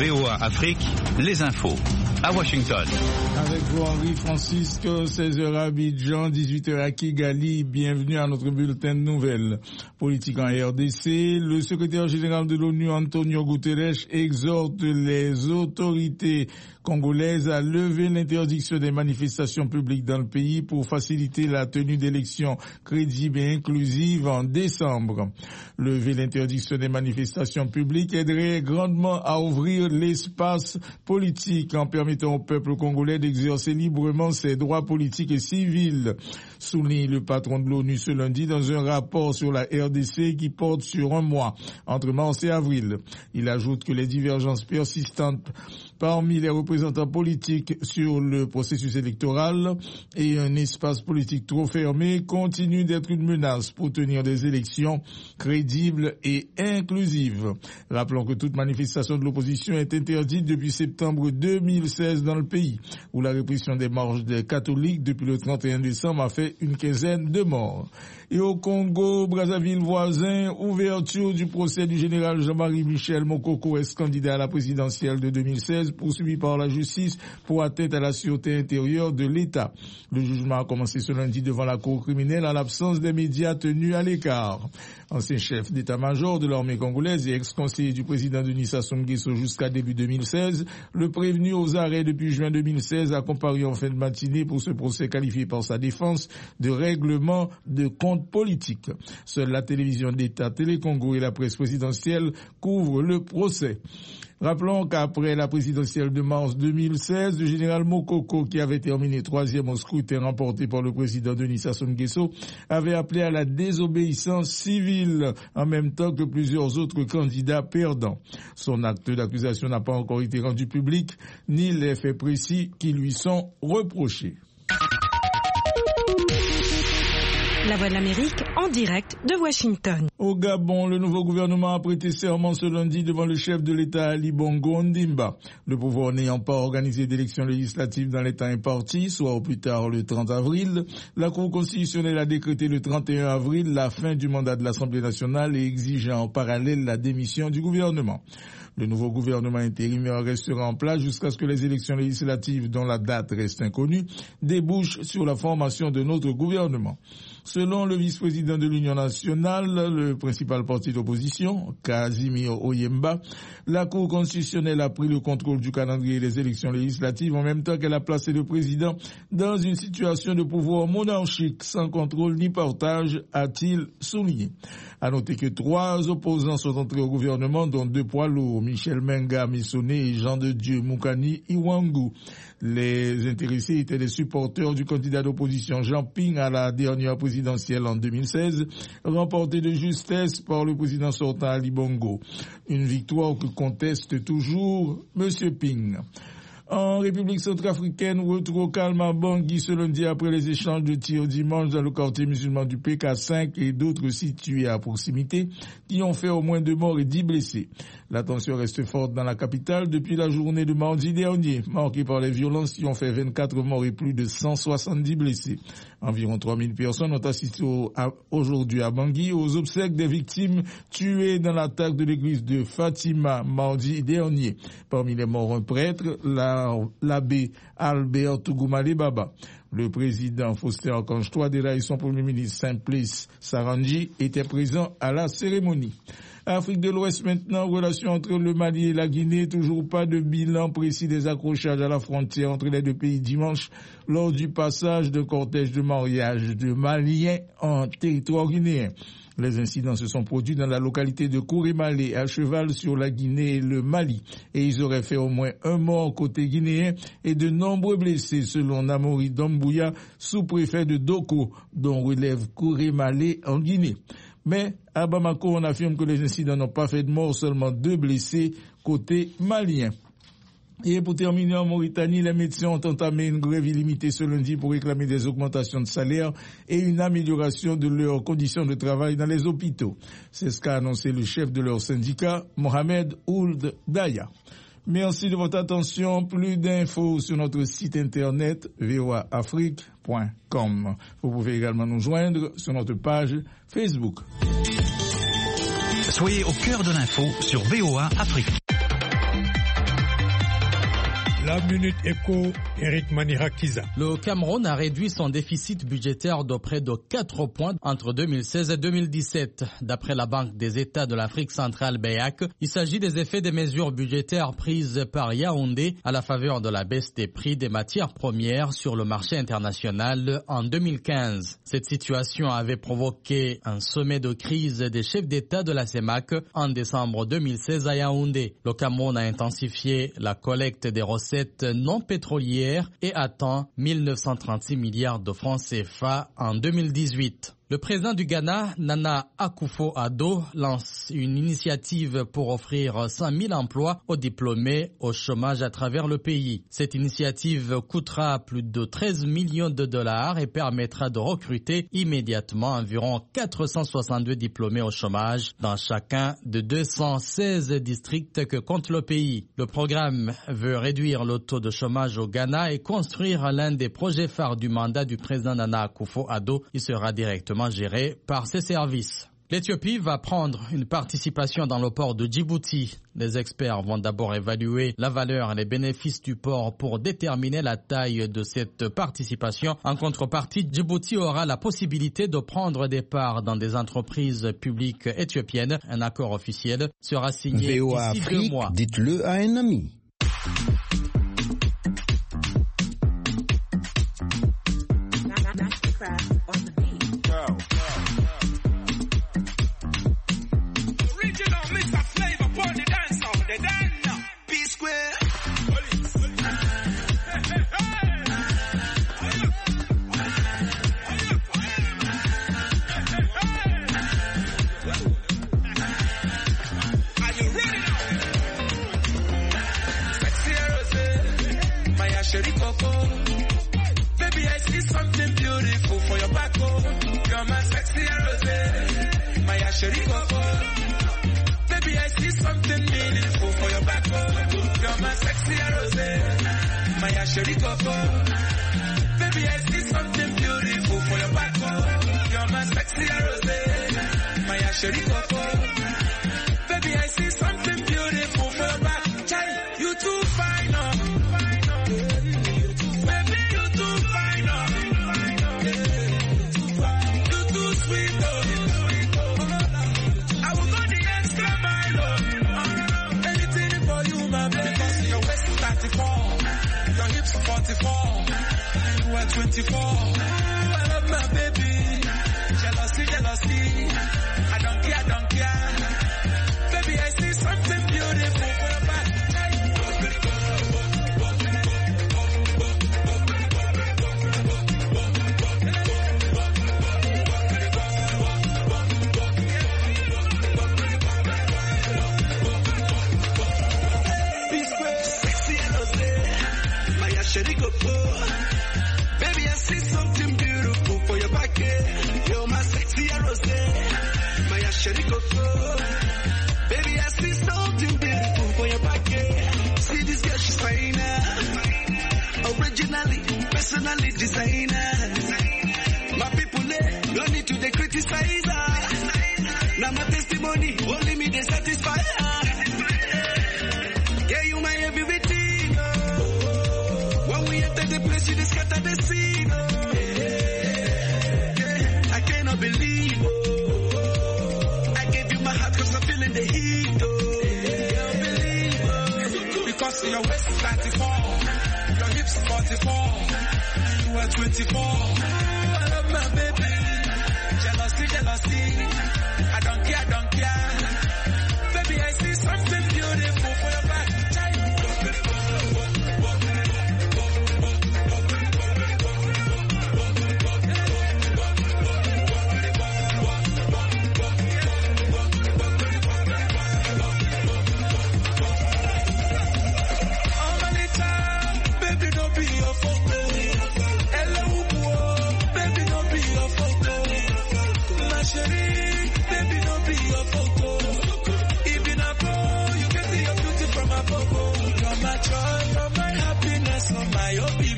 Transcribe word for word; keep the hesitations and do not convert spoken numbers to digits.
V O A Afrique, les infos. À Washington. Avec vous, Henri Francisque, seize heures à Abidjan, dix-huit heures à Kigali. Bienvenue à notre bulletin de nouvelles. Politique en R D C, le secrétaire général de l'ONU, Antonio Guterres, exhorte les autorités congolaises à lever l'interdiction des manifestations publiques dans le pays pour faciliter la tenue d'élections crédibles et inclusives en décembre. Lever l'interdiction des manifestations publiques aiderait grandement à ouvrir l'espace politique en permettant au peuple congolais d'exercer librement ses droits politiques et civils, souligne le patron de l'ONU ce lundi dans un rapport sur la R D C qui porte sur un mois, entre mars et avril. Il ajoute que les divergences persistantes parmi les représentants politiques sur le processus électoral et un espace politique trop fermé continuent d'être une menace pour tenir des élections crédibles et inclusives. Rappelons que toute manifestation de l'opposition est interdite depuis septembre deux mille seize dans le pays, où la répression des marches des catholiques depuis le trente et un décembre a fait une quinzaine de morts. Et au Congo, Brazzaville voisin, ouverture du procès du général Jean-Marie Michel Mokoko, ex-candidat à la présidentielle de deux mille seize, poursuivi par la justice pour atteinte à la sûreté intérieure de l'État. Le jugement a commencé ce lundi devant la cour criminelle en l'absence des médias tenus à l'écart. Ancien chef d'état-major de l'armée congolaise et ex-conseiller du président Denis Sassou Nguesso jusqu'à début deux mille seize, le prévenu aux arrêts depuis juin deux mille seize a comparu en fin de matinée pour ce procès qualifié par sa défense de règlement de compte politique. Seule la télévision d'État, Télé-Congo et la presse présidentielle couvrent le procès. Rappelons qu'après la présidentielle de mars deux mille seize, le général Mokoko, qui avait terminé troisième au scrutin remporté par le président Denis Sassou Nguesso, avait appelé à la désobéissance civile en même temps que plusieurs autres candidats perdants. Son acte d'accusation n'a pas encore été rendu public, ni les faits précis qui lui sont reprochés. La Voix de l'Amérique en direct de Washington. Au Gabon, le nouveau gouvernement a prêté serment ce lundi devant le chef de l'État Ali Bongo Ondimba. Le pouvoir n'ayant pas organisé d'élections législatives dans les temps impartis, soit au plus tard le trente avril, la Cour constitutionnelle a décrété le trente et un avril la fin du mandat de l'Assemblée nationale et exigeant en parallèle la démission du gouvernement. Le nouveau gouvernement intérimaire restera en place jusqu'à ce que les élections législatives, dont la date reste inconnue, débouchent sur la formation de notre gouvernement. Selon le vice-président de l'Union nationale, le principal parti d'opposition, Casimir Oyemba, la Cour constitutionnelle a pris le contrôle du calendrier des élections législatives en même temps qu'elle a placé le président dans une situation de pouvoir monarchique sans contrôle ni partage, a-t-il souligné. À noter que trois opposants sont entrés au gouvernement, dont deux poids lourds, Michel Menga Missoné et Jean de Dieu Moukani Iwangu. Les intéressés étaient des supporters du candidat d'opposition Jean Ping à la dernière présidentielle en deux mille seize, remportée de justesse par le président sortant Ali Bongo. Une victoire que conteste toujours M. Ping. En République centrafricaine, retour au calme à Bangui ce lundi après les échanges de tirs dimanche dans le quartier musulman du P K cinq et d'autres situés à proximité qui ont fait au moins deux morts et dix blessés. La tension reste forte dans la capitale depuis la journée de mardi dernier, marquée par les violences qui ont fait vingt-quatre morts et plus de cent soixante-dix blessés. Environ trois mille personnes ont assisté au, à, aujourd'hui à Bangui aux obsèques des victimes tuées dans l'attaque de l'église de Fatima mardi dernier. Parmi les morts, un prêtre, la l'abbé Albert Tougoumale Baba. Le président Faustin Archange Touadéra et son premier ministre Simplice Sarangi étaient présents à la cérémonie. Afrique de l'Ouest maintenant, relation entre le Mali et la Guinée, toujours pas de bilan précis des accrochages à la frontière entre les deux pays dimanche lors du passage d'un cortège de mariage de Maliens en territoire guinéen. Les incidents se sont produits dans la localité de Kourémalé, à cheval sur la Guinée et le Mali, et ils auraient fait au moins un mort côté guinéen et de nombreux blessés, selon Namori Dombouya, sous-préfet de Doko, dont relève Kourémalé en Guinée. Mais à Bamako, on affirme que les incidents n'ont pas fait de mort, seulement deux blessés côté malien. Et pour terminer, en Mauritanie, les médecins ont entamé une grève illimitée ce lundi pour réclamer des augmentations de salaire et une amélioration de leurs conditions de travail dans les hôpitaux. C'est ce qu'a annoncé le chef de leur syndicat, Mohamed Ould Daya. Merci de votre attention. Plus d'infos sur notre site internet v o a afrique point com. Vous pouvez également nous joindre sur notre page Facebook. Soyez au cœur de l'info sur V O A Afrique. La Minute Éco, Eric Manirakiza. Le Cameroun a réduit son déficit budgétaire de près de quatre points entre deux mille seize et deux mille dix-sept. D'après la Banque des États de l'Afrique centrale B E A C, il s'agit des effets des mesures budgétaires prises par Yaoundé à la faveur de la baisse des prix des matières premières sur le marché international en deux mille quinze. Cette situation avait provoqué un sommet de crise des chefs d'État de la C E M A C en décembre deux mille seize à Yaoundé. Le Cameroun a intensifié la collecte des recettes non pétrolières et atteint mille neuf cent trente-six milliards de francs C F A en deux mille dix-huit. Le président du Ghana, Nana Akufo-Addo, lance une initiative pour offrir cent mille emplois aux diplômés au chômage à travers le pays. Cette initiative coûtera plus de treize millions de dollars et permettra de recruter immédiatement environ quatre cent soixante-deux diplômés au chômage dans chacun de deux cent seize districts que compte le pays. Le programme veut réduire le taux de chômage au Ghana et construire l'un des projets phares du mandat du président Nana Akufo-Addo. Il sera directement géré par ses services. L'Éthiopie va prendre une participation dans le port de Djibouti. Les experts vont d'abord évaluer la valeur et les bénéfices du port pour déterminer la taille de cette participation. En contrepartie, Djibouti aura la possibilité de prendre des parts dans des entreprises publiques éthiopiennes. Un accord officiel sera signé d'ici deux mois. Dites-le à un ami. Baby, I see something beautiful for your back, oh. You're my sexy rosé, my chérie coco. Baby, I see something meaningful for your back, oh. You're my sexy rosé, my chérie coco. Baby, I see something beautiful for your back, oh. You're my sexy rosé, my chérie coco. Baby, I see something beautiful for your back. Charlie, you too fine, oh. forty-four, you are twenty-four. I love my baby. Jealousy, jealousy. I don't care, I don't care. Baby, I see something beautiful for your back. Baby, I see something beautiful for your back. You're my sexy rosé, my chérie coco. Baby, I see something beautiful for your back. See this girl, she's finer. Originally, personally designer. My people, no need to they criticize her. Now my testimony, only me they satisfy her. Yeah, you my everything. When we enter the place, you just scatter the scene. Oh. Yeah, yeah, I cannot believe. Oh. I gave you my heart cause I'm feeling the heat. Oh. Yeah, can't believe. Oh. Because your waist is ninety-four, your hips forty-four, you are twenty-four. I love my baby. Jealousy, jealousy. I don't care, I don't care. Baby, I see something beautiful for your back. You're my joy, you're my happiness, you're my